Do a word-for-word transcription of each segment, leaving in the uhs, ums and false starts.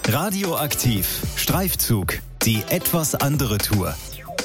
Radioaktiv. Streifzug. Die etwas andere Tour.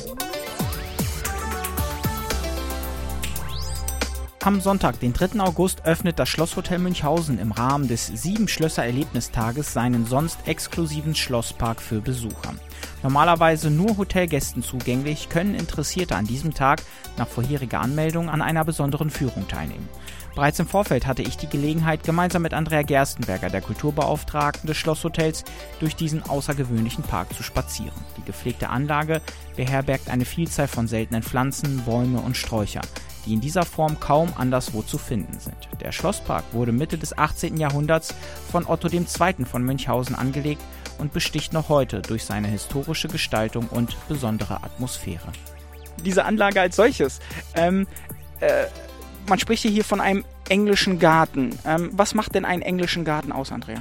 Am Sonntag, den dritten August, öffnet das Schlosshotel Münchhausen im Rahmen des Sieben-Schlösser-Erlebnistages seinen sonst exklusiven Schlosspark für Besucher. Normalerweise nur Hotelgästen zugänglich, können Interessierte an diesem Tag nach vorheriger Anmeldung an einer besonderen Führung teilnehmen. Bereits im Vorfeld hatte ich die Gelegenheit, gemeinsam mit Andrea Gerstenberger, der Kulturbeauftragten des Schlosshotels, durch diesen außergewöhnlichen Park zu spazieren. Die gepflegte Anlage beherbergt eine Vielzahl von seltenen Pflanzen, Bäume und Sträucher, die in dieser Form kaum anderswo zu finden sind. Der Schlosspark wurde Mitte des achtzehnten Jahrhunderts von Otto der Zweite. von Münchhausen angelegt und besticht noch heute durch seine historische Gestaltung und besondere Atmosphäre. Diese Anlage als solches, ähm, äh, man spricht hier von einem englischen Garten. Ähm, was macht denn einen englischen Garten aus, Andrea?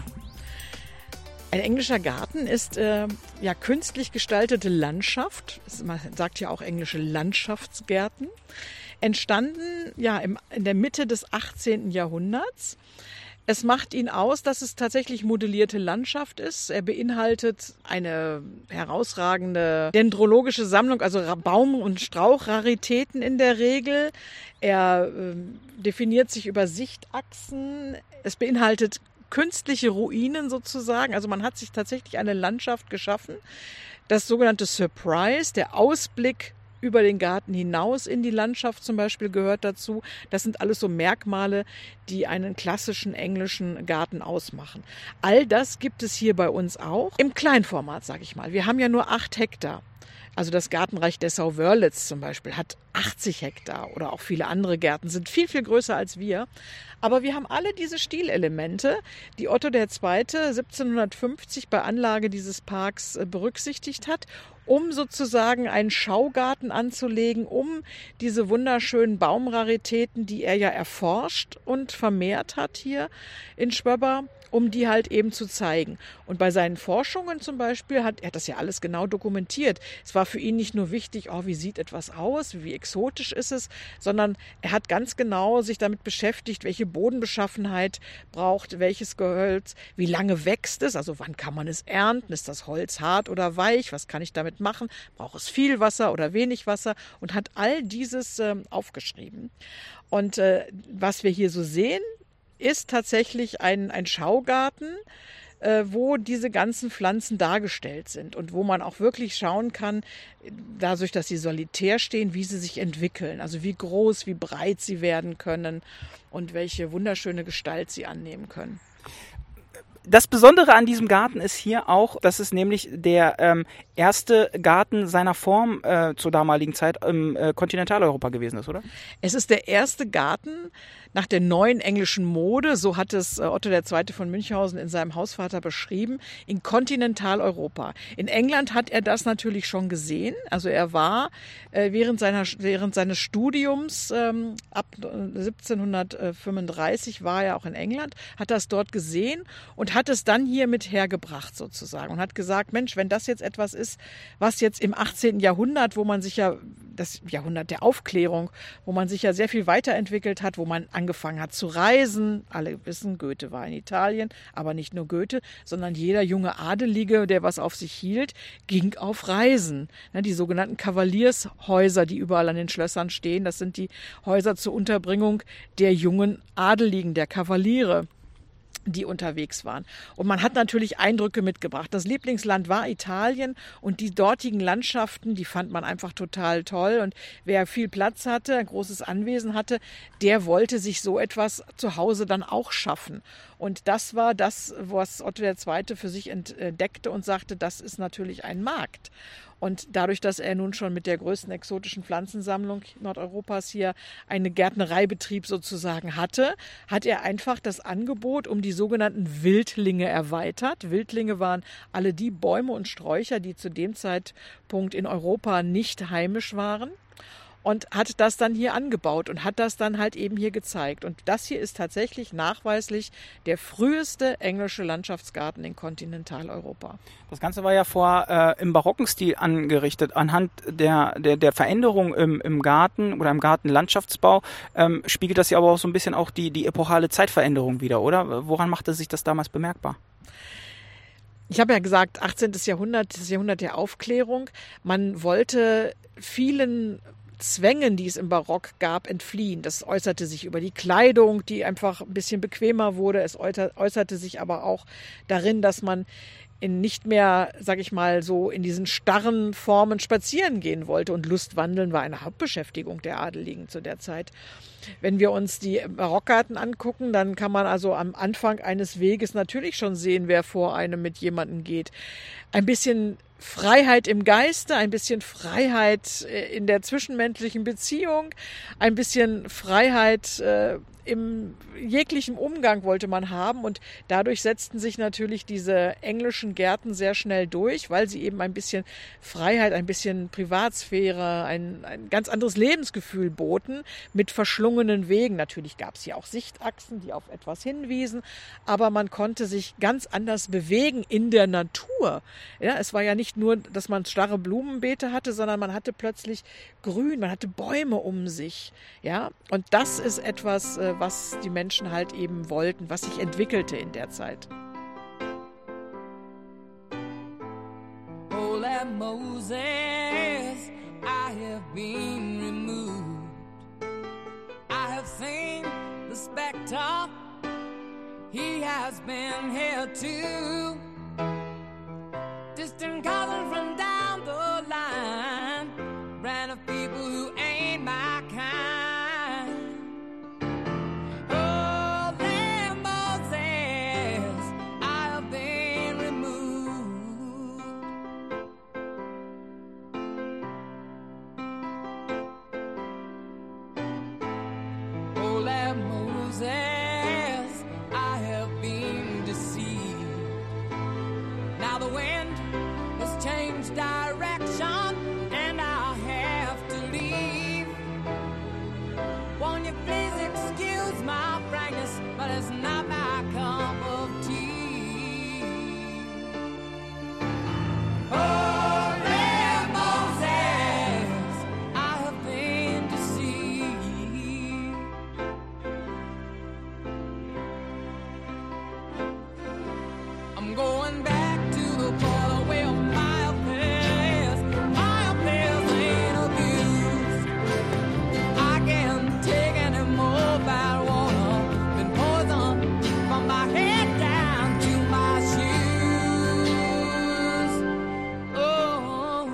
Ein englischer Garten ist äh, ja künstlich gestaltete Landschaft. Man sagt ja auch englische Landschaftsgärten. Entstanden ja im, in der Mitte des achtzehnten. Jahrhunderts. Es macht ihn aus, dass es tatsächlich modellierte Landschaft ist. Er beinhaltet eine herausragende dendrologische Sammlung, also Baum- und Strauchraritäten in der Regel. Er äh, definiert sich über Sichtachsen. Es beinhaltet künstliche Ruinen sozusagen. Also man hat sich tatsächlich eine Landschaft geschaffen. Das sogenannte Surprise, der Ausblick über den Garten hinaus in die Landschaft zum Beispiel gehört dazu. Das sind alles so Merkmale, die einen klassischen englischen Garten ausmachen. All das gibt es hier bei uns auch. Im Kleinformat, sage ich mal. Wir haben ja nur acht Hektar. Also das Gartenreich Dessau-Wörlitz zum Beispiel hat achtzig Hektar oder auch viele andere Gärten sind viel, viel größer als wir. Aber wir haben alle diese Stilelemente, die Otto der Zweite. siebzehnhundertfünfzig bei Anlage dieses Parks berücksichtigt hat, um sozusagen einen Schaugarten anzulegen, um diese wunderschönen Baumraritäten, die er ja erforscht und vermehrt hat hier in Schwöbber, um die halt eben zu zeigen. Und bei seinen Forschungen zum Beispiel hat er das ja alles genau dokumentiert. Es war für ihn nicht nur wichtig, oh, wie sieht etwas aus, wie exotisch ist es, sondern er hat ganz genau sich damit beschäftigt, welche Bodenbeschaffenheit braucht welches Gehölz, wie lange wächst es, also wann kann man es ernten, ist das Holz hart oder weich, was kann ich damit machen, braucht es viel Wasser oder wenig Wasser, und hat all dieses äh, aufgeschrieben. Und äh, was wir hier so sehen, ist tatsächlich ein, ein Schaugarten, äh, wo diese ganzen Pflanzen dargestellt sind und wo man auch wirklich schauen kann, dadurch, dass sie solitär stehen, wie sie sich entwickeln, also wie groß, wie breit sie werden können und welche wunderschöne Gestalt sie annehmen können. Das Besondere an diesem Garten ist hier auch, dass es nämlich der ähm, erste Garten seiner Form äh, zur damaligen Zeit im äh, Kontinentaleuropa gewesen ist, oder? Es ist der erste Garten nach der neuen englischen Mode, so hat es äh, Otto der Zweite. von Münchhausen in seinem Hausvater beschrieben, in Kontinentaleuropa. In England hat er das natürlich schon gesehen. Also er war äh, während, seiner, während seines Studiums ähm, ab siebzehnhundertfünfunddreißig war er auch in England, hat das dort gesehen und hat es dann hier mit hergebracht sozusagen und hat gesagt, Mensch, wenn das jetzt etwas ist, was jetzt im achtzehnten. Jahrhundert, wo man sich ja, das Jahrhundert der Aufklärung, wo man sich ja sehr viel weiterentwickelt hat, wo man angefangen hat zu reisen. Alle wissen, Goethe war in Italien, aber nicht nur Goethe, sondern jeder junge Adelige, der was auf sich hielt, ging auf Reisen. Die sogenannten Kavaliershäuser, die überall an den Schlössern stehen, das sind die Häuser zur Unterbringung der jungen Adeligen, der Kavaliere, die unterwegs waren. Und man hat natürlich Eindrücke mitgebracht. Das Lieblingsland war Italien und die dortigen Landschaften, die fand man einfach total toll. Und wer viel Platz hatte, ein großes Anwesen hatte, der wollte sich so etwas zu Hause dann auch schaffen. Und das war das, was Otto der Zweite. für sich entdeckte und sagte, das ist natürlich ein Markt. Und dadurch, dass er nun schon mit der größten exotischen Pflanzensammlung Nordeuropas hier einen Gärtnereibetrieb sozusagen hatte, hat er einfach das Angebot um die sogenannten Wildlinge erweitert. Wildlinge waren alle die Bäume und Sträucher, die zu dem Zeitpunkt in Europa nicht heimisch waren. Und hat das dann hier angebaut und hat das dann halt eben hier gezeigt. Und das hier ist tatsächlich nachweislich der früheste englische Landschaftsgarten in Kontinentaleuropa. Das Ganze war ja vor äh, im barocken Stil angerichtet. Anhand der, der, der Veränderung im, im Garten oder im Gartenlandschaftsbau ähm, spiegelt das ja aber auch so ein bisschen auch die, die epochale Zeitveränderung wider, oder? Woran machte sich das damals bemerkbar? Ich habe ja gesagt, achtzehnten. Jahrhundert, das Jahrhundert der Aufklärung. Man wollte vielen Zwängen, die es im Barock gab, entfliehen. Das äußerte sich über die Kleidung, die einfach ein bisschen bequemer wurde. Es äußerte sich aber auch darin, dass man in nicht mehr, sag ich mal, so in diesen starren Formen spazieren gehen wollte. Und Lustwandeln war eine Hauptbeschäftigung der Adeligen zu der Zeit. Wenn wir uns die Barockgarten angucken, dann kann man also am Anfang eines Weges natürlich schon sehen, wer vor einem mit jemandem geht. Ein bisschen Freiheit im Geiste, ein bisschen Freiheit in der zwischenmenschlichen Beziehung, ein bisschen Freiheit äh, im jeglichen Umgang wollte man haben und dadurch setzten sich natürlich diese englischen Gärten sehr schnell durch, weil sie eben ein bisschen Freiheit, ein bisschen Privatsphäre, ein, ein ganz anderes Lebensgefühl boten mit verschlungenen Wegen. Natürlich gab es hier auch Sichtachsen, die auf etwas hinwiesen, aber man konnte sich ganz anders bewegen in der Natur. Ja, es war ja nicht nur, dass man starre Blumenbeete hatte, sondern man hatte plötzlich Grün, man hatte Bäume um sich. Ja, und das ist etwas, was die Menschen halt eben wollten, was sich entwickelte in der Zeit. Oh, let Moses, I have been removed. I have seen the spectre, he has been here too. Distant cousin from down the line, brand of people who ain't my kind. Oh, there Moses, I have been removed. Oh, there Moses, I have been deceived. Now the wind has changed direction and I'll have to leave. Won't you please excuse my frankness, but it's not my cup of tea. Oh, there Moses, I have been deceived. I'm going back to the border where my affairs, my affairs ain't abused. I can't take any more bad water, been poisoned from my head down to my shoes. Oh.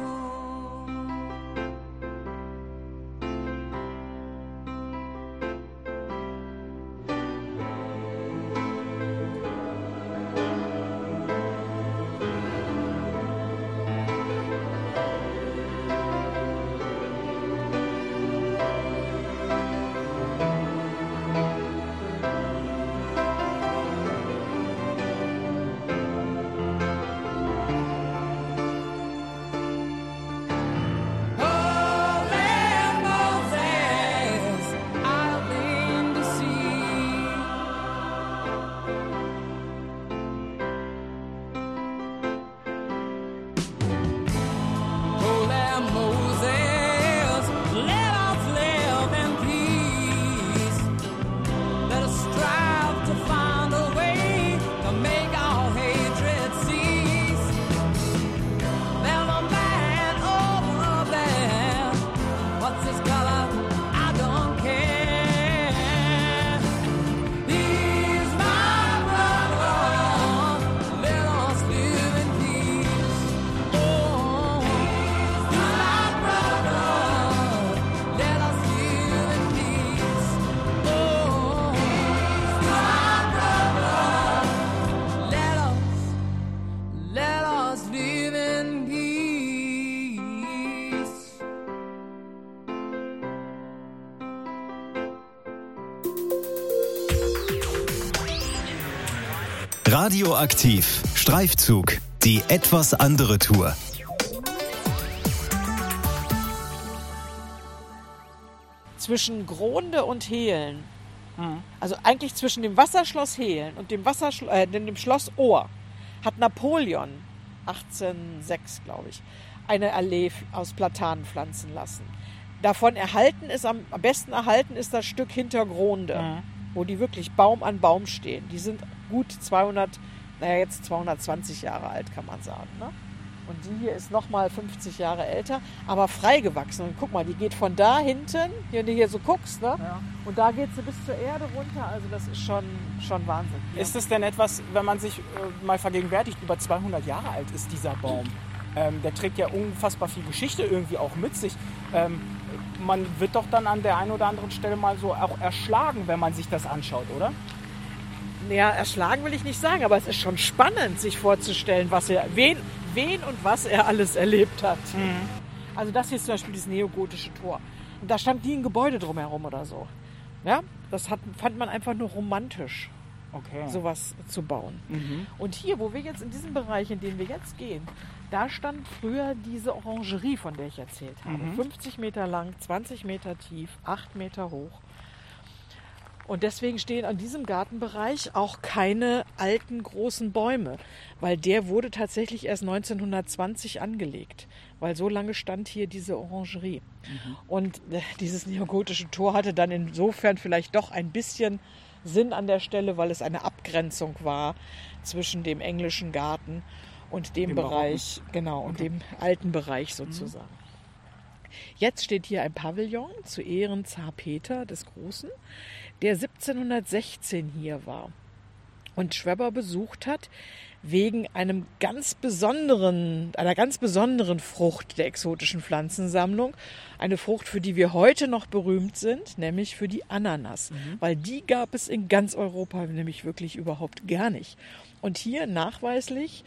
Oh, there Moses, I've been deceived. Oh, there Moses, let us live in peace. Let us strive to find a way to make our hatred cease. There's a man over there. What's his color? I don't care. He's my brother. Let us live in peace. Oh, he's my brother. Let us live in peace. Oh, he's my brother. Let us, let us live in peace. Radioaktiv. Streifzug. Die etwas andere Tour. Zwischen Gronde und Hehlen, also eigentlich zwischen dem Wasserschloss Hehlen und dem, Wasserschl- äh, dem Schloss Ohr, hat Napoleon achtzehnhundertsechs, glaube ich, eine Allee aus Platanen pflanzen lassen. Davon erhalten ist, am, am besten erhalten ist das Stück hinter Gronde, Mhm. wo die wirklich Baum an Baum stehen. Die sind gut zweihundert, naja, jetzt zweihundertzwanzig Jahre alt, kann man sagen. Ne? Und die hier ist nochmal fünfzig Jahre älter, aber freigewachsen. Und guck mal, die geht von da hinten, wenn du hier so guckst, ne? Ja. Und da geht sie bis zur Erde runter. Also das ist schon, schon Wahnsinn. Ist es denn etwas, wenn man sich äh, mal vergegenwärtigt, über zweihundert Jahre alt ist dieser Baum? Ähm, der trägt ja unfassbar viel Geschichte irgendwie auch mit sich. Ähm, man wird doch dann an der einen oder anderen Stelle mal so auch erschlagen, wenn man sich das anschaut, oder? Ja, erschlagen will ich nicht sagen, aber es ist schon spannend, sich vorzustellen, was er, wen, wen und was er alles erlebt hat. Mhm. Also das hier ist zum Beispiel das neogotische Tor. Und da stand nie ein Gebäude drumherum oder so. Ja, das hat, fand man einfach nur romantisch, Okay. sowas zu bauen. Mhm. Und hier, wo wir jetzt in diesem Bereich, in dem wir jetzt gehen, da stand früher diese Orangerie, von der ich erzählt habe. Mhm. fünfzig Meter lang, zwanzig Meter tief, acht Meter hoch. Und deswegen stehen an diesem Gartenbereich auch keine alten großen Bäume, weil der wurde tatsächlich erst neunzehnhundertzwanzig angelegt, weil so lange stand hier diese Orangerie. Mhm. Und äh, dieses neogotische Tor hatte dann insofern vielleicht doch ein bisschen Sinn an der Stelle, weil es eine Abgrenzung war zwischen dem englischen Garten und dem, Dem Bereich, genau, und Okay. dem alten Bereich sozusagen. Jetzt steht hier ein Pavillon zu Ehren Zar Peter des Großen, der siebzehnhundertsechzehn hier war und Schweber besucht hat wegen einem ganz besonderen, einer ganz besonderen Frucht der exotischen Pflanzensammlung. Eine Frucht, für die wir heute noch berühmt sind, nämlich für die Ananas. Mhm. Weil die gab es in ganz Europa nämlich wirklich überhaupt gar nicht. Und hier nachweislich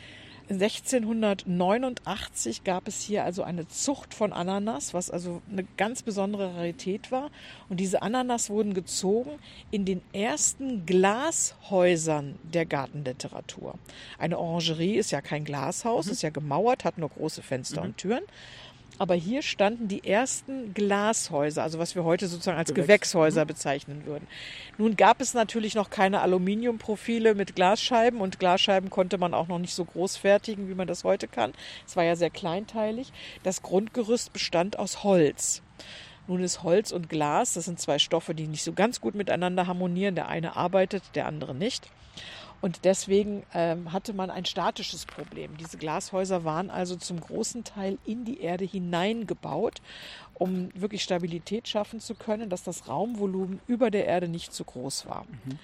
sechzehnhundertneunundachtzig gab es hier also eine Zucht von Ananas, was also eine ganz besondere Rarität war. Und diese Ananas wurden gezogen in den ersten Glashäusern der Gartenliteratur. Eine Orangerie ist ja kein Glashaus, mhm. ist ja gemauert, hat nur große Fenster mhm. und Türen. Aber hier standen die ersten Glashäuser, also was wir heute sozusagen als Gewächs. Gewächshäuser bezeichnen würden. Nun gab es natürlich noch keine Aluminiumprofile mit Glasscheiben und Glasscheiben konnte man auch noch nicht so groß fertigen, wie man das heute kann. Es war ja sehr kleinteilig. Das Grundgerüst bestand aus Holz. Nun ist Holz und Glas, das sind zwei Stoffe, die nicht so ganz gut miteinander harmonieren. Der eine arbeitet, der andere nicht. Und deswegen ähm, hatte man ein statisches Problem. Diese Glashäuser waren also zum großen Teil in die Erde hineingebaut, um wirklich Stabilität schaffen zu können, dass das Raumvolumen über der Erde nicht zu groß war. Mhm.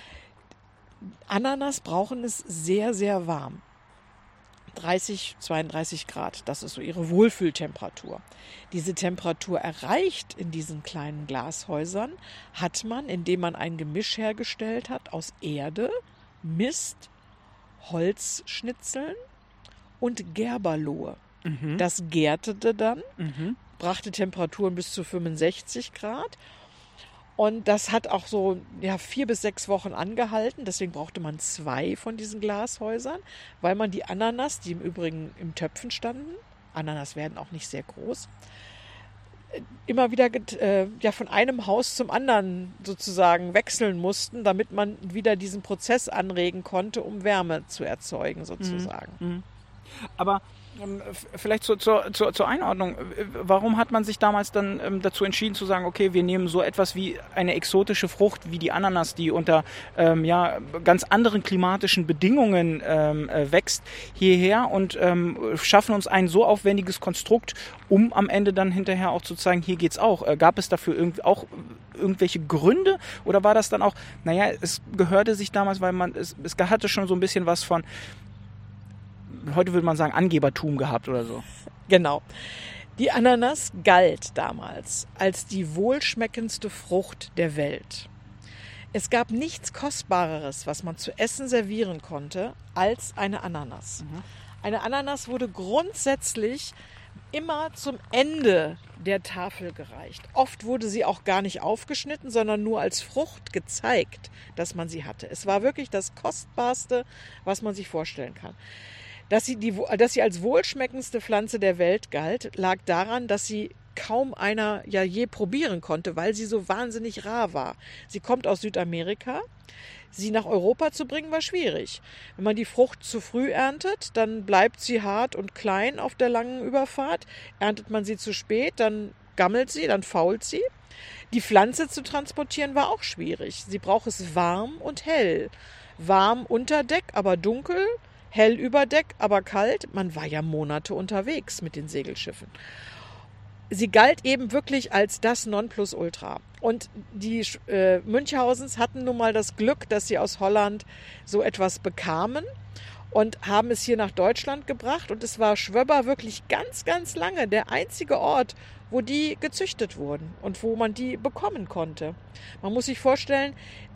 Ananas brauchen es sehr, sehr warm. dreißig, zweiunddreißig Grad, das ist so ihre Wohlfühltemperatur. Diese Temperatur erreicht in diesen kleinen Glashäusern hat man, indem man ein Gemisch hergestellt hat aus Erde, Mist, Holzschnitzeln und Gerberlohe. Mhm. Das gärtete dann, mhm. brachte Temperaturen bis zu fünfundsechzig Grad. Und das hat auch so ja, vier bis sechs Wochen angehalten. Deswegen brauchte man zwei von diesen Glashäusern, weil man die Ananas, die im Übrigen im Töpfen standen, Ananas werden auch nicht sehr groß, immer wieder äh, ja, von einem Haus zum anderen sozusagen wechseln mussten, damit man wieder diesen Prozess anregen konnte, um Wärme zu erzeugen sozusagen. Mhm. Aber ähm, vielleicht zur, zur, zur, zur Einordnung, warum hat man sich damals dann ähm, dazu entschieden zu sagen, okay, wir nehmen so etwas wie eine exotische Frucht wie die Ananas, die unter ähm, ja, ganz anderen klimatischen Bedingungen ähm, äh, wächst, hierher und ähm, schaffen uns ein so aufwendiges Konstrukt, um am Ende dann hinterher auch zu zeigen, hier geht's auch. Äh, gab es dafür irgendwie auch irgendwelche Gründe oder war das dann auch, naja, es gehörte sich damals, weil man, es, es hatte schon so ein bisschen was von, heute würde man sagen, Angebertum gehabt oder so. Genau. Die Ananas galt damals als die wohlschmeckendste Frucht der Welt. Es gab nichts Kostbareres, was man zu essen servieren konnte, als eine Ananas. Mhm. Eine Ananas wurde grundsätzlich immer zum Ende der Tafel gereicht. Oft wurde sie auch gar nicht aufgeschnitten, sondern nur als Frucht gezeigt, dass man sie hatte. Es war wirklich das Kostbarste, was man sich vorstellen kann. Dass sie, die, dass sie als wohlschmeckendste Pflanze der Welt galt, lag daran, dass sie kaum einer ja je probieren konnte, weil sie so wahnsinnig rar war. Sie kommt aus Südamerika. Sie nach Europa zu bringen, war schwierig. Wenn man die Frucht zu früh erntet, dann bleibt sie hart und klein auf der langen Überfahrt. Erntet man sie zu spät, dann gammelt sie, dann fault sie. Die Pflanze zu transportieren war auch schwierig. Sie braucht es warm und hell. Warm unter Deck, aber dunkel, hell über Deck, aber kalt. Man war ja Monate unterwegs mit den Segelschiffen. Sie galt eben wirklich als das Nonplusultra. Und die äh, Münchhausens hatten nun mal das Glück, dass sie aus Holland so etwas bekamen und haben es hier nach Deutschland gebracht. Und es war Schwöbber wirklich ganz, ganz lange der einzige Ort, wo die gezüchtet wurden und wo man die bekommen konnte. Man muss sich vorstellen,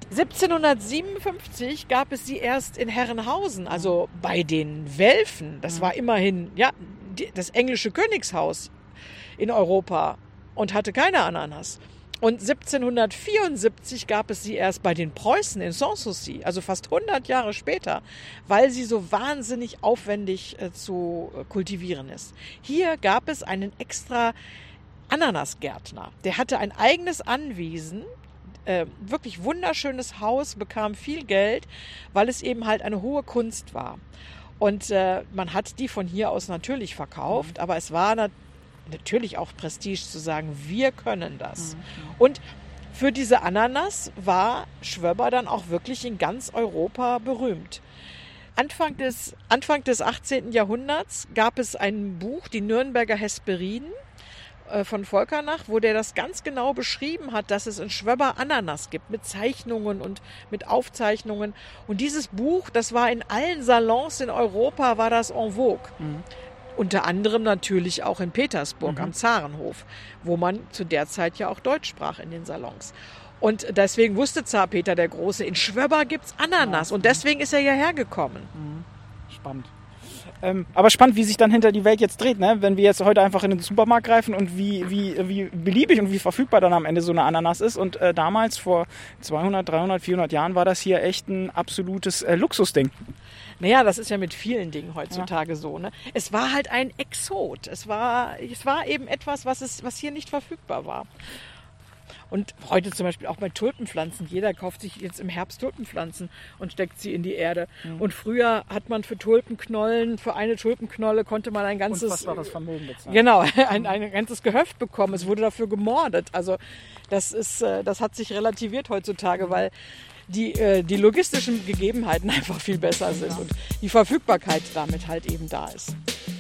siebzehnhundertsiebenundfünfzig gab es sie erst in Herrenhausen, also bei den Welfen. Das war immerhin ja, die, das englische Königshaus in Europa und hatte keine Ananas. Und siebzehnhundertvierundsiebzig gab es sie erst bei den Preußen in Sanssouci, also fast hundert Jahre später, weil sie so wahnsinnig aufwendig äh, zu äh, kultivieren ist. Hier gab es einen extra Ananasgärtner. Der hatte ein eigenes Anwesen, äh, wirklich wunderschönes Haus, bekam viel Geld, weil es eben halt eine hohe Kunst war. Und äh, man hat die von hier aus natürlich verkauft, aber es war natürlich natürlich auch Prestige zu sagen, wir können das. Mhm. Und für diese Ananas war Schwöbber dann auch wirklich in ganz Europa berühmt. Anfang des, Anfang des achtzehnten Jahrhunderts gab es ein Buch, die Nürnberger Hesperiden äh, von Volkernach, wo der das ganz genau beschrieben hat, dass es in Schwöbber Ananas gibt, mit Zeichnungen und mit Aufzeichnungen. Und dieses Buch, das war in allen Salons in Europa, war das en vogue. Mhm. Unter anderem natürlich auch in Petersburg mhm. am Zarenhof, wo man zu der Zeit ja auch Deutsch sprach in den Salons. Und deswegen wusste Zar Peter der Große, in Schwöbber gibt's Ananas. Und deswegen ist er hierher gekommen. Mhm. Spannend. Ähm, aber spannend, wie sich dann hinter die Welt jetzt dreht, ne? Wenn wir jetzt heute einfach in den Supermarkt greifen und wie, wie, wie beliebig und wie verfügbar dann am Ende so eine Ananas ist. Und äh, damals, vor zweihundert, dreihundert, vierhundert Jahren, war das hier echt ein absolutes äh, Luxusding. Naja, das ist ja mit vielen Dingen heutzutage ja. so. Ne? Es war halt ein Exot. Es war, es war eben etwas, was, es, was hier nicht verfügbar war. Und heute zum Beispiel auch bei Tulpenpflanzen. Jeder kauft sich jetzt im Herbst Tulpenpflanzen und steckt sie in die Erde. Mhm. Und früher hat man für Tulpenknollen, für eine Tulpenknolle konnte man ein ganzes... Unfassbares Vermögen bezahlen. Genau, ein, ein ganzes Gehöft bekommen. Es wurde dafür gemordet. Also das, ist, das hat sich relativiert heutzutage, weil die, die logistischen Gegebenheiten einfach viel besser sind und die Verfügbarkeit damit halt eben da ist.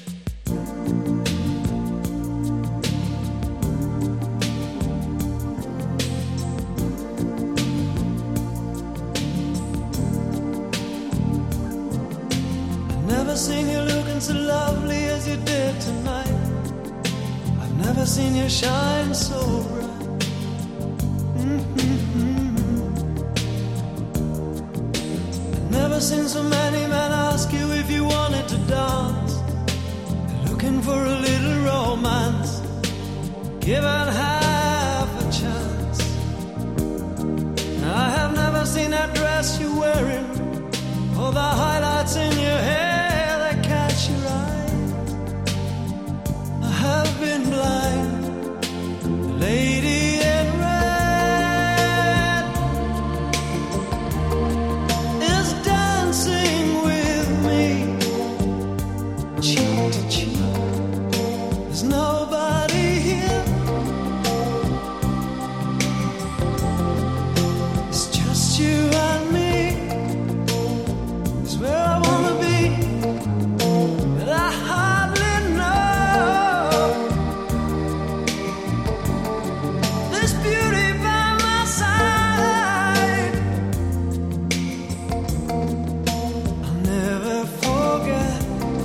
Never seen you looking so lovely as you did tonight. I've never seen you shine so bright. Mm-hmm. I've never seen so many men ask you if you wanted to dance. They're looking for a little romance, given half a chance. I have never seen that dress you're wearing, or the highlights in your hair that catch your eye. I have been blind, the lady in red is dancing with me, cheek to cheek. There's nobody here, it's just you and me. Where I wanna be, but I hardly know. This beauty by my side, I'll never forget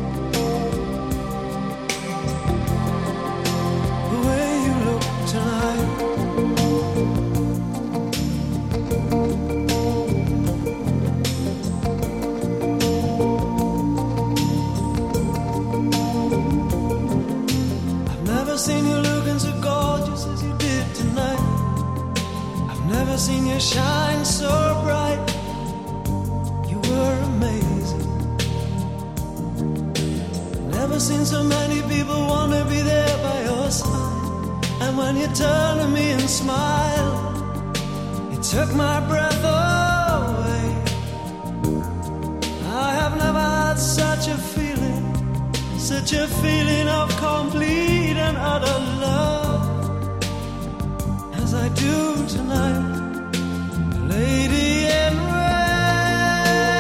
the way you look tonight. Seen you looking so gorgeous as you did tonight. I've never seen you shine so bright. You were amazing. Never seen so many people want to be there by your side. And when you turned to me and smiled, it took my breath away. I have never had such a feeling, such a feeling of complete and utter love as I do tonight, lady in red.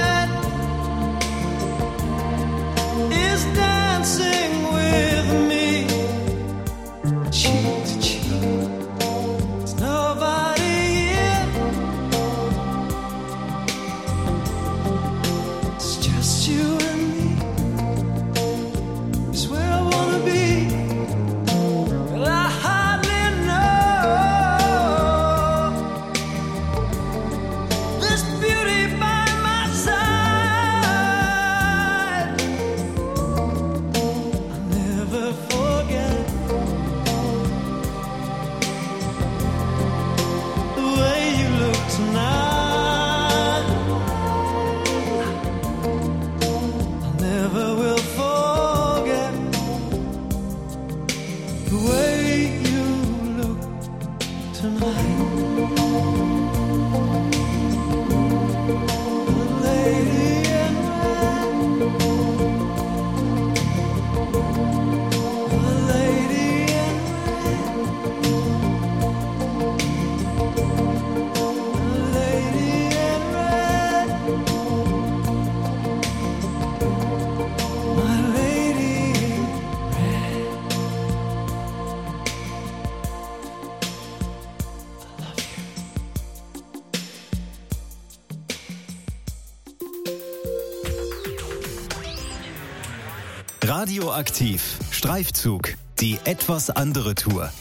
Radioaktiv. Streifzug. Die etwas andere Tour.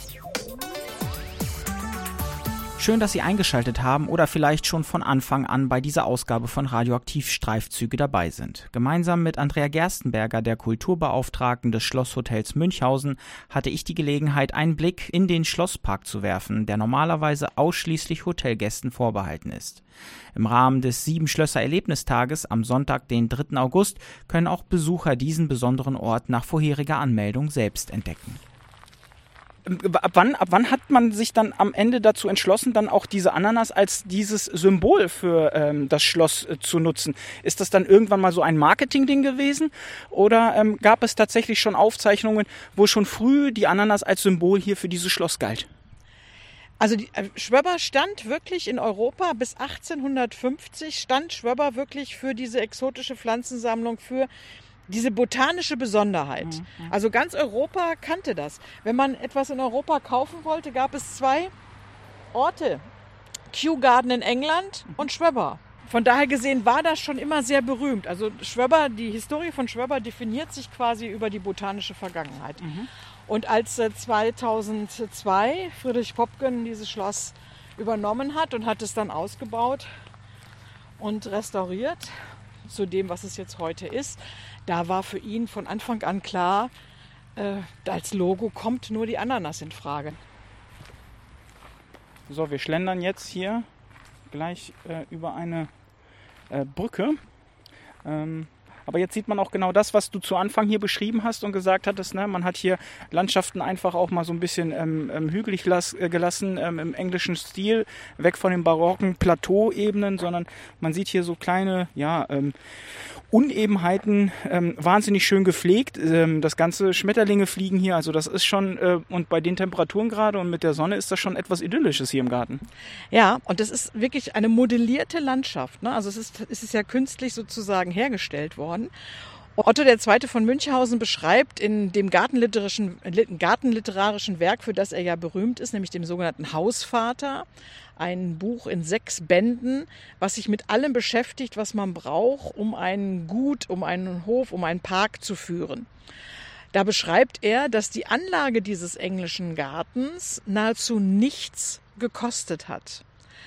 Schön, dass Sie eingeschaltet haben oder vielleicht schon von Anfang an bei dieser Ausgabe von Radioaktiv Streifzüge dabei sind. Gemeinsam mit Andrea Gerstenberger, der Kulturbeauftragten des Schlosshotels Münchhausen, hatte ich die Gelegenheit, einen Blick in den Schlosspark zu werfen, der normalerweise ausschließlich Hotelgästen vorbehalten ist. Im Rahmen des Sieben-Schlösser-Erlebnistages am Sonntag, den dritten August, können auch Besucher diesen besonderen Ort nach vorheriger Anmeldung selbst entdecken. Ab wann, ab wann hat man sich dann am Ende dazu entschlossen, dann auch diese Ananas als dieses Symbol für ähm, das Schloss äh, zu nutzen? Ist das dann irgendwann mal so ein Marketing-Ding gewesen? Oder ähm, gab es tatsächlich schon Aufzeichnungen, wo schon früh die Ananas als Symbol hier für dieses Schloss galt? Also die, äh, Schwöbber stand wirklich in Europa bis achtzehnhundertfünfzig, stand Schwöbber wirklich für diese exotische Pflanzensammlung, für diese botanische Besonderheit. Mhm. Also ganz Europa kannte das. Wenn man etwas in Europa kaufen wollte, gab es zwei Orte. Kew Garden in England und Schwöbber. Von daher gesehen war das schon immer sehr berühmt. Also Schwöbber, die Historie von Schwöbber definiert sich quasi über die botanische Vergangenheit. Mhm. Und als äh, zweitausendzwei Friedrich Popken dieses Schloss übernommen hat und hat es dann ausgebaut und restauriert zu dem, was es jetzt heute ist, da war für ihn von Anfang an klar, äh, als Logo kommt nur die Ananas in Frage. So, wir schlendern jetzt hier gleich äh, über eine äh, Brücke. Ähm, aber jetzt sieht man auch genau das, was du zu Anfang hier beschrieben hast und gesagt hattest. Ne? Man hat hier Landschaften einfach auch mal so ein bisschen ähm, hügelig las- äh, gelassen, ähm, im englischen Stil, weg von den barocken Plateauebenen, sondern man sieht hier so kleine, ja, ähm, Unebenheiten, ähm, wahnsinnig schön gepflegt. Ähm, das ganze Schmetterlinge fliegen hier, also das ist schon, äh, und bei den Temperaturen gerade und mit der Sonne ist das schon etwas Idyllisches hier im Garten. Ja, und das ist wirklich eine modellierte Landschaft. Ne? Also es ist, es ist ja künstlich sozusagen hergestellt worden. Otto der Zweite von Münchhausen beschreibt in dem gartenliterarischen, gartenliterarischen Werk, für das er ja berühmt ist, nämlich dem sogenannten Hausvater, ein Buch in sechs Bänden, was sich mit allem beschäftigt, was man braucht, um ein Gut, um einen Hof, um einen Park zu führen. Da beschreibt er, dass die Anlage dieses englischen Gartens nahezu nichts gekostet hat.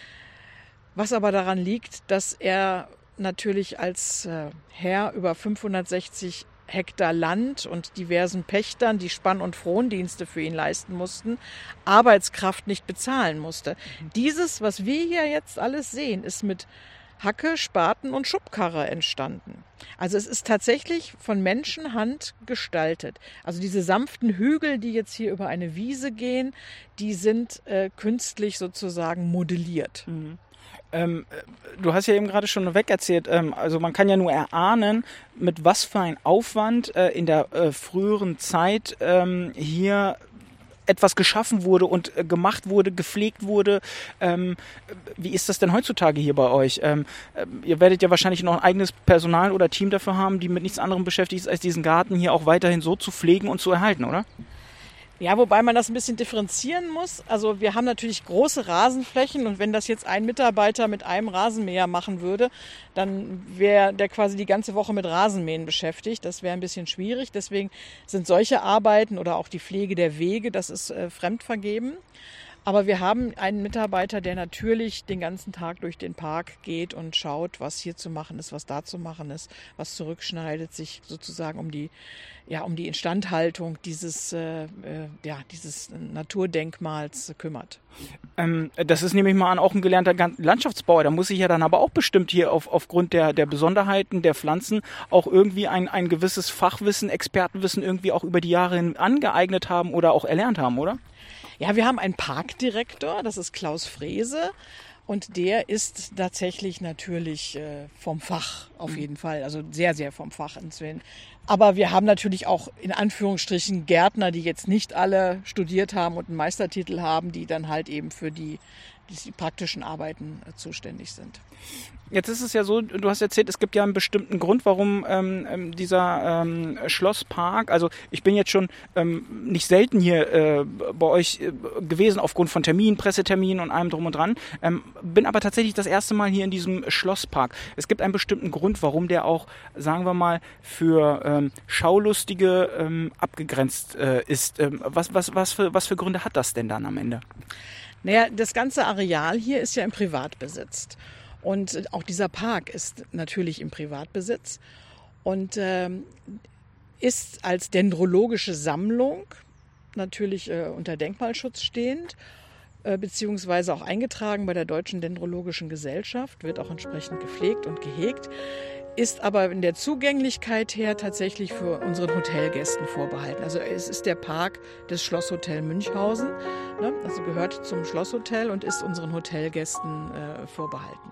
Was aber daran liegt, dass er natürlich als äh, Herr über fünfhundertsechzig Hektar Land und diversen Pächtern, die Spann- und Frondienste für ihn leisten mussten, Arbeitskraft nicht bezahlen musste. Dieses, was wir hier jetzt alles sehen, ist mit Hacke, Spaten und Schubkarre entstanden. Also es ist tatsächlich von Menschenhand gestaltet. Also diese sanften Hügel, die jetzt hier über eine Wiese gehen, die sind äh, künstlich sozusagen modelliert. Mhm. Ähm, du hast ja eben gerade schon weg erzählt, ähm, also man kann ja nur erahnen, mit was für ein Aufwand äh, in der äh, früheren Zeit ähm, hier etwas geschaffen wurde und äh, gemacht wurde, gepflegt wurde. Ähm, wie ist das denn heutzutage hier bei euch? Ähm, äh, ihr werdet ja wahrscheinlich noch ein eigenes Personal oder Team dafür haben, die mit nichts anderem beschäftigt ist, als diesen Garten hier auch weiterhin so zu pflegen und zu erhalten, oder? Ja, wobei man das ein bisschen differenzieren muss. Also wir haben natürlich große Rasenflächen und wenn das jetzt ein Mitarbeiter mit einem Rasenmäher machen würde, dann wäre der quasi die ganze Woche mit Rasenmähen beschäftigt. Das wäre ein bisschen schwierig. Deswegen sind solche Arbeiten oder auch die Pflege der Wege, das ist äh, fremdvergeben. Aber wir haben einen Mitarbeiter, der natürlich den ganzen Tag durch den Park geht und schaut, was hier zu machen ist, was da zu machen ist, was zurückschneidet, sich sozusagen um die, ja, um die Instandhaltung dieses, äh, ja, dieses Naturdenkmals kümmert. Ähm, das ist, nehme ich mal an, auch ein gelernter Landschaftsbauer. Da muss sich ja dann aber auch bestimmt hier auf, aufgrund der, der Besonderheiten der Pflanzen auch irgendwie ein, ein gewisses Fachwissen, Expertenwissen irgendwie auch über die Jahre hin angeeignet haben oder auch erlernt haben, oder? Ja, wir haben einen Parkdirektor, das ist Klaus Frese. Und der ist tatsächlich natürlich äh, vom Fach auf jeden Fall, also sehr, sehr vom Fach inzwischen. Aber wir haben natürlich auch in Anführungsstrichen Gärtner, die jetzt nicht alle studiert haben und einen Meistertitel haben, die dann halt eben für die, die praktischen Arbeiten äh, zuständig sind. Jetzt ist es ja so, du hast erzählt, es gibt ja einen bestimmten Grund, warum ähm, dieser ähm, Schlosspark, also ich bin jetzt schon ähm, nicht selten hier äh, bei euch äh, gewesen aufgrund von Terminen, Presseterminen und allem drum und dran, ähm, bin aber tatsächlich das erste Mal hier in diesem Schlosspark. Es gibt einen bestimmten Grund, warum der auch, sagen wir mal, für ähm, Schaulustige ähm, abgegrenzt äh, ist. Ähm, was, was, was, für, was für Gründe hat das denn dann am Ende? Naja, das ganze Areal hier ist ja im Privatbesitz. Und auch dieser Park ist natürlich im Privatbesitz und ähm, ist als dendrologische Sammlung natürlich äh, unter Denkmalschutz stehend, äh, beziehungsweise auch eingetragen bei der Deutschen Dendrologischen Gesellschaft, wird auch entsprechend gepflegt und gehegt, ist aber in der Zugänglichkeit her tatsächlich für unseren Hotelgästen vorbehalten. Also es ist der Park des Schlosshotel Münchhausen, ne? Also gehört zum Schlosshotel und ist unseren Hotelgästen äh, vorbehalten.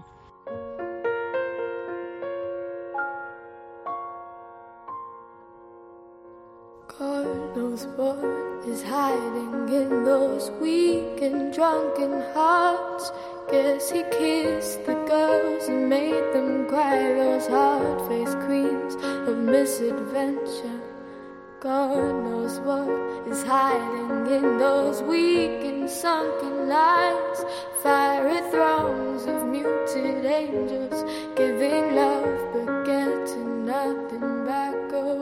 God knows what is hiding in those weak and drunken hearts. Guess he kissed the girls and made them cry, those hard-faced queens of misadventure. God knows what is hiding in those weak and sunken lines. Fiery thrones of muted angels giving love but getting nothing back. Oh,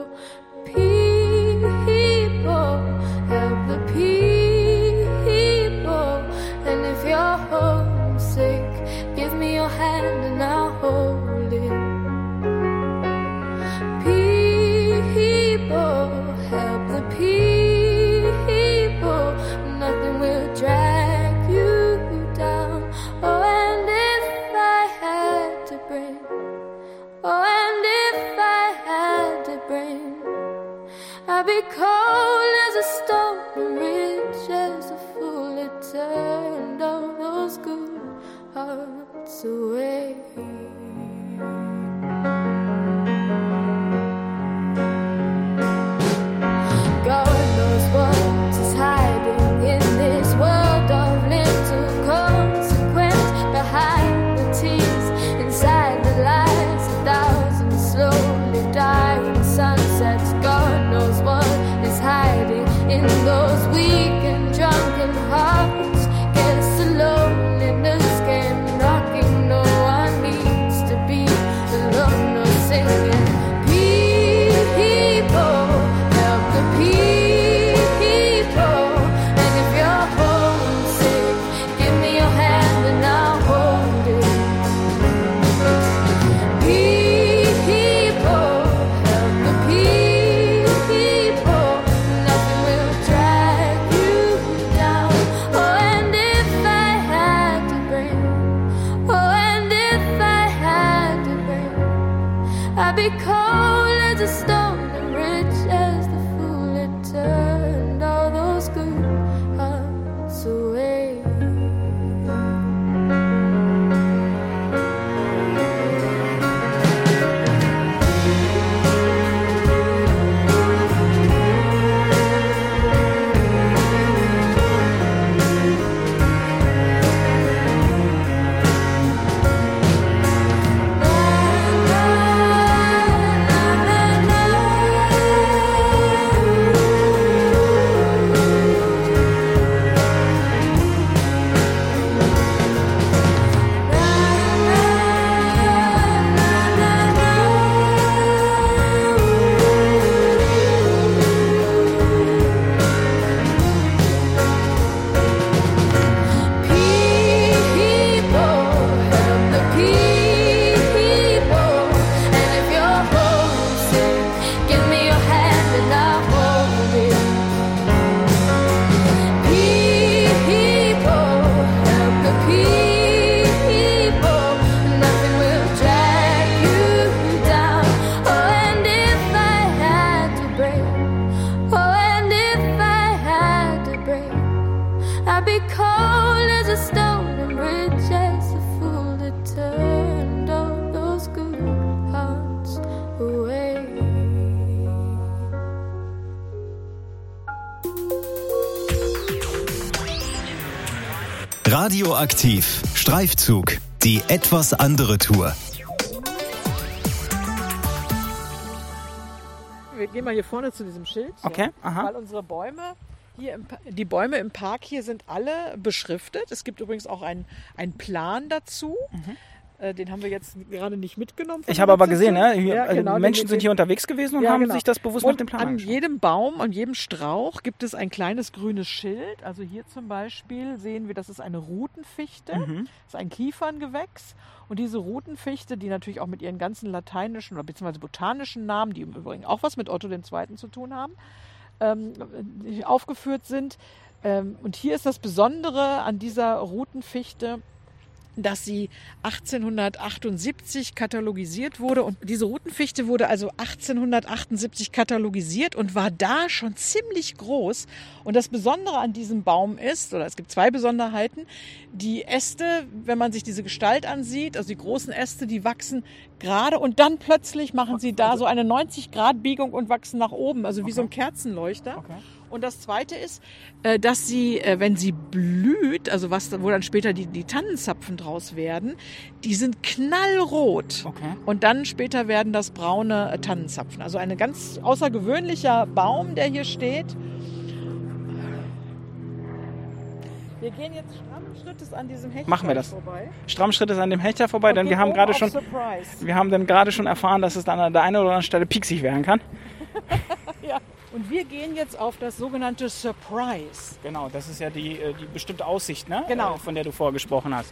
people, help the people. And if you're homesick, give me your hand and I'll hold it. People, help the people. Nothing will drag you down. Oh, and if I had to bring, oh, and if I had to bring, I'd be cold as a stone and rich as a fool that turned all those good hearts away. God knows what is hiding in this world of little consequence, behind the tears, inside the lies, a thousand slowly dying sunsets. God knows what is hiding in those weak and drunken hearts. Guess the loneliness came knocking. No one needs to be alone or singing. People, help the people. And if you're homesick, give me your hand and I'll hold it. People, help the people. Nothing will drag you down. Oh, and if I had to bring, oh, and if I had to bring, I'd be cold as a stone and rich as the fool that turned all those good hearts away. People, help the people. And if you're homesick, give me your hand and I'll hold it. People, help the people. Nothing will drag you down. Oh, and if I had to break, oh, and if I had to break, I'd be cold as a stone and rich as a fool that turned all those good hearts away. Radioaktiv. Streifzug. Die etwas andere Tour. Wir gehen mal hier vorne zu diesem Schild. Okay, aha. Weil unsere Bäume hier, im, Pa- die Bäume im Park hier sind alle beschriftet. Es gibt übrigens auch einen, einen Plan dazu. Äh, den haben wir jetzt gerade nicht mitgenommen. von Ich der habe aber Rezeption. gesehen, ne? Hier, Ja, also genau, den- Menschen den- sind hier unterwegs gewesen und Ja, haben genau. sich das bewusst nach Und dem Plan an angeschaut. jedem Baum, an jedem Strauch gibt es ein kleines grünes Schild. Also hier zum Beispiel sehen wir, das ist eine Rutenfichte. Mhm. Das ist ein Kieferngewächs. Und diese Rutenfichte, die natürlich auch mit ihren ganzen lateinischen oder beziehungsweise botanischen Namen, die im Übrigen auch was mit Otto der Zweite zu tun haben, ähm, die aufgeführt sind. Ähm, und hier ist das Besondere an dieser Rutenfichte, dass sie achtzehnhundertachtundsiebzig katalogisiert wurde. Und diese Rutenfichte wurde also achtzehnhundertachtundsiebzig katalogisiert und war da schon ziemlich groß. Und das Besondere an diesem Baum ist, oder es gibt zwei Besonderheiten, die Äste, wenn man sich diese Gestalt ansieht, also die großen Äste, die wachsen gerade und dann plötzlich machen sie da so eine neunzig Grad Biegung und wachsen nach oben, also wie so ein Kerzenleuchter. Okay. Und das Zweite ist, äh, dass sie, äh, wenn sie blüht, also was, wo dann später die, die Tannenzapfen draus werden, die sind knallrot. Okay. Und dann später werden das braune äh, Tannenzapfen. Also ein ganz außergewöhnlicher Baum, der hier steht. Wir gehen jetzt strammen Schrittes an diesem Hecht Machen wir das. vorbei. Strammschritt ist an dem Hechter vorbei, Und denn gehen wir haben oben gerade auf schon, Surprise. wir haben dann gerade schon erfahren, dass es dann an der einen oder anderen Stelle pieksig werden kann. Ja. Und wir gehen jetzt auf das sogenannte Surprise. Genau, das ist ja die, äh, die bestimmte Aussicht, ne? Genau. Äh, von der du vorgesprochen hast.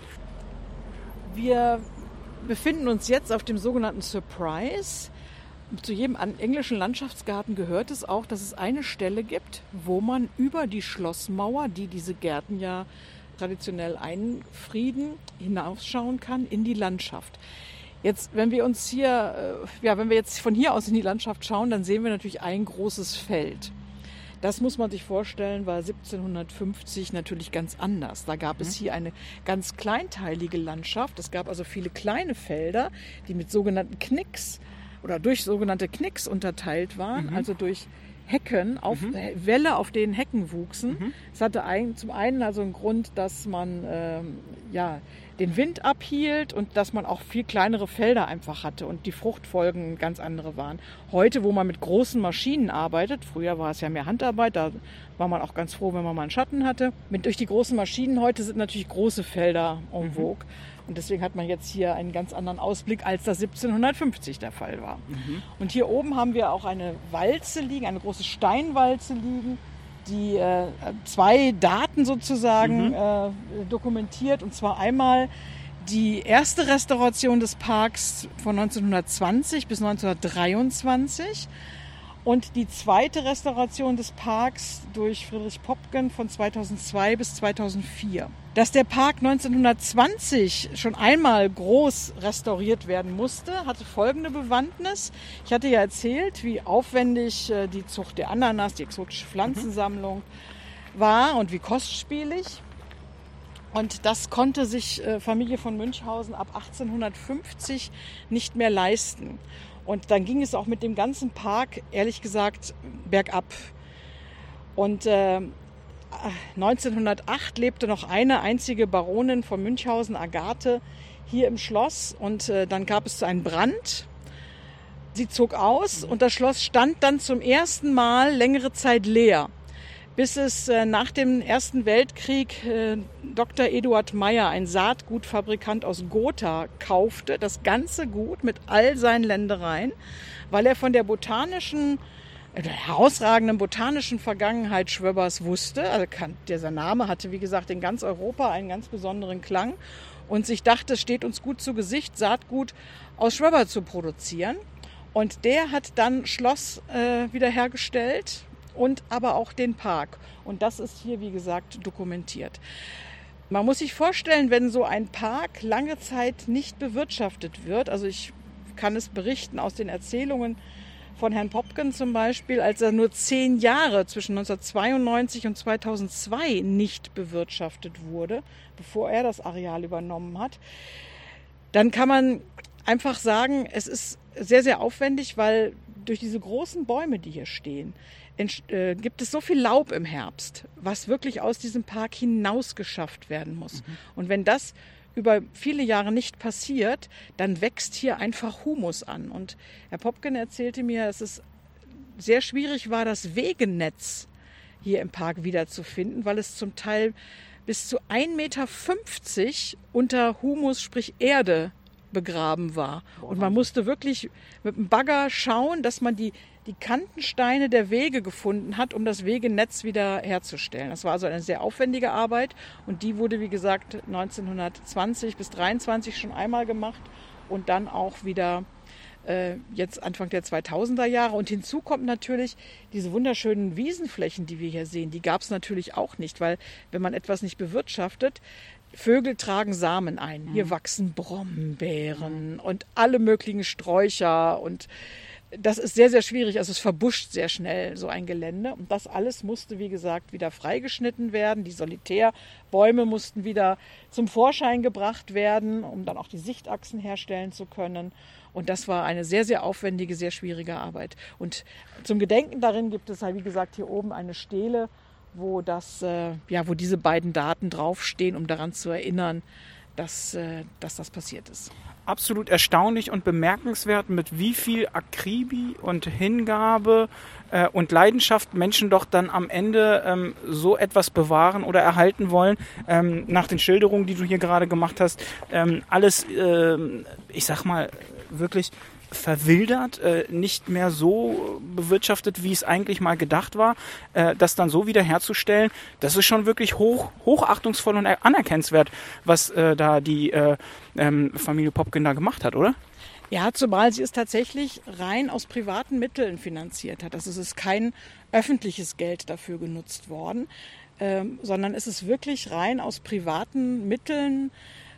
Wir befinden uns jetzt auf dem sogenannten Surprise. Zu jedem an- englischen Landschaftsgarten gehört es auch, dass es eine Stelle gibt, wo man über die Schlossmauer, die diese Gärten ja traditionell einfrieden, hinausschauen kann in die Landschaft. Jetzt, wenn wir uns hier, äh, ja, wenn wir jetzt von hier aus in die Landschaft schauen, dann sehen wir natürlich ein großes Feld. Das muss man sich vorstellen, war siebzehnhundertfünfzig natürlich ganz anders. Da gab es hier eine ganz kleinteilige Landschaft. Es gab also viele kleine Felder, die mit sogenannten Knicks oder durch sogenannte Knicks unterteilt waren, also durch Hecken, auf Wälle, auf denen Hecken wuchsen. Es hatte ein, zum einen also einen Grund, dass man ähm, ja, den Wind abhielt und dass man auch viel kleinere Felder einfach hatte und die Fruchtfolgen ganz andere waren. Heute, wo man mit großen Maschinen arbeitet, früher war es ja mehr Handarbeit, da war man auch ganz froh, wenn man mal einen Schatten hatte. Mit, durch die großen Maschinen heute sind natürlich große Felder en vogue. Und deswegen hat man jetzt hier einen ganz anderen Ausblick, als das siebzehnhundertfünfzig der Fall war. Mhm. Und hier oben haben wir auch eine Walze liegen, eine große Steinwalze liegen, die äh, zwei Daten sozusagen mhm. äh, dokumentiert. Und zwar einmal die erste Restauration des Parks von neunzehnhundertzwanzig bis neunzehnhundertdreiundzwanzig. Und die zweite Restauration des Parks durch Friedrich Popken von zweitausendzwei bis zweitausendvier. Dass der Park neunzehnhundertzwanzig schon einmal groß restauriert werden musste, hatte folgende Bewandtnis. Ich hatte ja erzählt, wie aufwendig die Zucht der Ananas, die exotische Pflanzensammlung war und wie kostspielig. Und das konnte sich Familie von Münchhausen ab achtzehnhundertfünfzig nicht mehr leisten. Und dann ging es auch mit dem ganzen Park, ehrlich gesagt, bergab. Und äh, neunzehnhundertacht lebte noch eine einzige Baronin von Münchhausen, Agathe, hier im Schloss. Und äh, dann gab es einen Brand. Sie zog aus und das Schloss stand dann zum ersten Mal längere Zeit leer. Bis es äh, nach dem Ersten Weltkrieg äh, Doktor Eduard Meyer, ein Saatgutfabrikant aus Gotha, kaufte, das ganze Gut mit all seinen Ländereien, weil er von der botanischen, äh, der herausragenden botanischen Vergangenheit Schwöbbers wusste. Also kann, dieser Name hatte, wie gesagt, in ganz Europa einen ganz besonderen Klang und sich dachte, es steht uns gut zu Gesicht, Saatgut aus Schwöber zu produzieren. Und der hat dann Schloss äh, wiederhergestellt. Und aber auch den Park. Und das ist hier, wie gesagt, dokumentiert. Man muss sich vorstellen, wenn so ein Park lange Zeit nicht bewirtschaftet wird, also ich kann es berichten aus den Erzählungen von Herrn Popken zum Beispiel, als er nur zehn Jahre zwischen neunzehnhundertzweiundneunzig und zweitausendzwei nicht bewirtschaftet wurde, bevor er das Areal übernommen hat, dann kann man einfach sagen, es ist sehr, sehr aufwendig, weil durch diese großen Bäume, die hier stehen, äh, gibt es so viel Laub im Herbst, was wirklich aus diesem Park hinausgeschafft werden muss. Mhm. Und wenn das über viele Jahre nicht passiert, dann wächst hier einfach Humus an. Und Herr Popken erzählte mir, es ist sehr schwierig war, das Wegenetz hier im Park wiederzufinden, weil es zum Teil bis zu ein Meter fünfzig unter Humus, sprich Erde, begraben war. Und man musste wirklich mit dem Bagger schauen, dass man die, die Kantensteine der Wege gefunden hat, um das Wegenetz wieder herzustellen. Das war also eine sehr aufwendige Arbeit und die wurde, wie gesagt, neunzehnhundertzwanzig bis dreiundzwanzig schon einmal gemacht und dann auch wieder äh, jetzt Anfang der zweitausender Jahre. Und hinzu kommt natürlich diese wunderschönen Wiesenflächen, die wir hier sehen. Die gab es natürlich auch nicht, weil wenn man etwas nicht bewirtschaftet, Vögel tragen Samen ein. Hier wachsen Brombeeren und alle möglichen Sträucher und das ist sehr, sehr schwierig. Also es verbuscht sehr schnell, so ein Gelände. Und das alles musste, wie gesagt, wieder freigeschnitten werden. Die Solitärbäume mussten wieder zum Vorschein gebracht werden, um dann auch die Sichtachsen herstellen zu können. Und das war eine sehr, sehr aufwendige, sehr schwierige Arbeit. Und zum Gedenken darin gibt es halt, wie gesagt, hier oben eine Stele, wo das, äh, ja, wo diese beiden Daten draufstehen, um daran zu erinnern, dass, äh, dass das passiert ist. Absolut erstaunlich und bemerkenswert, mit wie viel Akribie und Hingabe äh, und Leidenschaft Menschen doch dann am Ende ähm, so etwas bewahren oder erhalten wollen. Ähm, nach den Schilderungen, die du hier gerade gemacht hast, ähm, alles, äh, ich sag mal, wirklich verwildert, äh, nicht mehr so bewirtschaftet, wie es eigentlich mal gedacht war, äh, das dann so wiederherzustellen, das ist schon wirklich hoch, hochachtungsvoll und anerkennenswert, was äh, da die äh, ähm, Familie Popkin da gemacht hat, oder? Ja, zumal sie es tatsächlich rein aus privaten Mitteln finanziert hat. Also es ist kein öffentliches Geld dafür genutzt worden, ähm, sondern es ist wirklich rein aus privaten Mitteln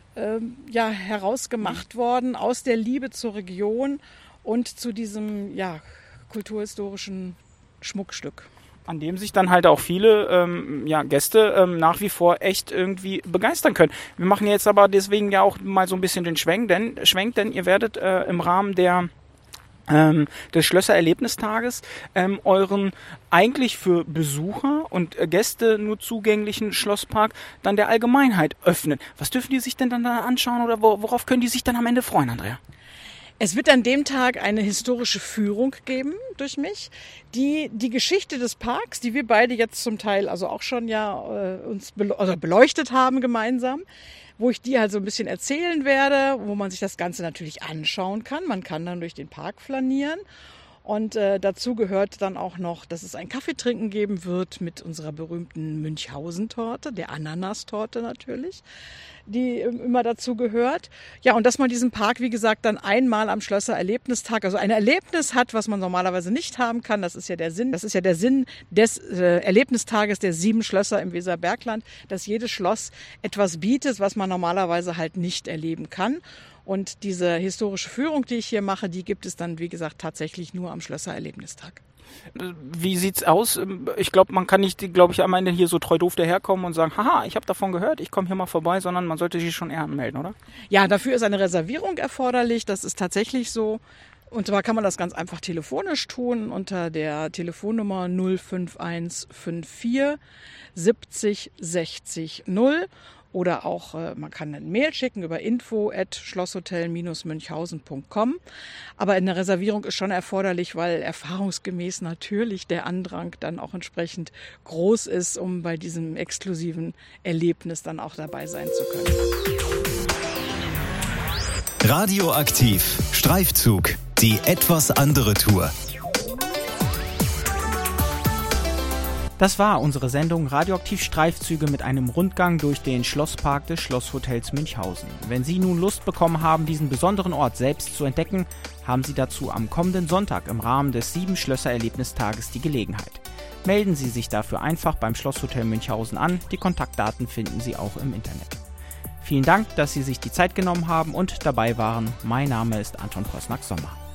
ja, herausgemacht worden aus der Liebe zur Region und zu diesem ja, kulturhistorischen Schmuckstück. An dem sich dann halt auch viele ähm, ja, Gäste ähm, nach wie vor echt irgendwie begeistern können. Wir machen jetzt aber deswegen ja auch mal so ein bisschen den Schwenk, denn, Schwenk, denn ihr werdet äh, im Rahmen der Ähm, des Schlösser-Erlebnistages ähm, euren eigentlich für Besucher und äh, Gäste nur zugänglichen Schlosspark dann der Allgemeinheit öffnen. Was dürfen die sich denn dann da anschauen oder wo, worauf können die sich dann am Ende freuen, Andrea? Es wird an dem Tag eine historische Führung geben durch mich, die die Geschichte des Parks, die wir beide jetzt zum Teil also auch schon ja äh, uns bele- oder beleuchtet haben gemeinsam, wo ich die halt so ein bisschen erzählen werde, wo man sich das Ganze natürlich anschauen kann. Man kann dann durch den Park flanieren. Und äh, dazu gehört dann auch noch, dass es ein Kaffeetrinken geben wird mit unserer berühmten Münchhausen-Torte, der Ananas-Torte natürlich, die äh, immer dazu gehört. Ja, und dass man diesen Park, wie gesagt, dann einmal am Schlösser-Erlebnistag, also ein Erlebnis hat, was man normalerweise nicht haben kann. Das ist ja der Sinn, das ist ja der Sinn des äh, Erlebnistages der sieben Schlösser im Weserbergland, dass jedes Schloss etwas bietet, was man normalerweise halt nicht erleben kann. Und diese historische Führung, die ich hier mache, die gibt es dann, wie gesagt, tatsächlich nur am Schlösser-Erlebnistag. Wie sieht's aus? Ich glaube, man kann nicht, glaube ich, am Ende hier so treu doof daherkommen und sagen, haha, ich habe davon gehört, ich komme hier mal vorbei, sondern man sollte sich schon eher anmelden, oder? Ja, dafür ist eine Reservierung erforderlich, das ist tatsächlich so. Und zwar kann man das ganz einfach telefonisch tun unter der Telefonnummer null fünf eins fünf vier siebzig sechzig null. Oder auch, äh, man kann eine Mail schicken über info at schlosshotel münchhausen punkt com. Aber eine Reservierung ist schon erforderlich, weil erfahrungsgemäß natürlich der Andrang dann auch entsprechend groß ist, um bei diesem exklusiven Erlebnis dann auch dabei sein zu können. Radioaktiv, Streifzug, die etwas andere Tour. Das war unsere Sendung Radioaktiv Streifzüge mit einem Rundgang durch den Schlosspark des Schlosshotels Münchhausen. Wenn Sie nun Lust bekommen haben, diesen besonderen Ort selbst zu entdecken, haben Sie dazu am kommenden Sonntag im Rahmen des sieben Schlösser Erlebnistages die Gelegenheit. Melden Sie sich dafür einfach beim Schlosshotel Münchhausen an. Die Kontaktdaten finden Sie auch im Internet. Vielen Dank, dass Sie sich die Zeit genommen haben und dabei waren. Mein Name ist Anton Prosnack-Sommer.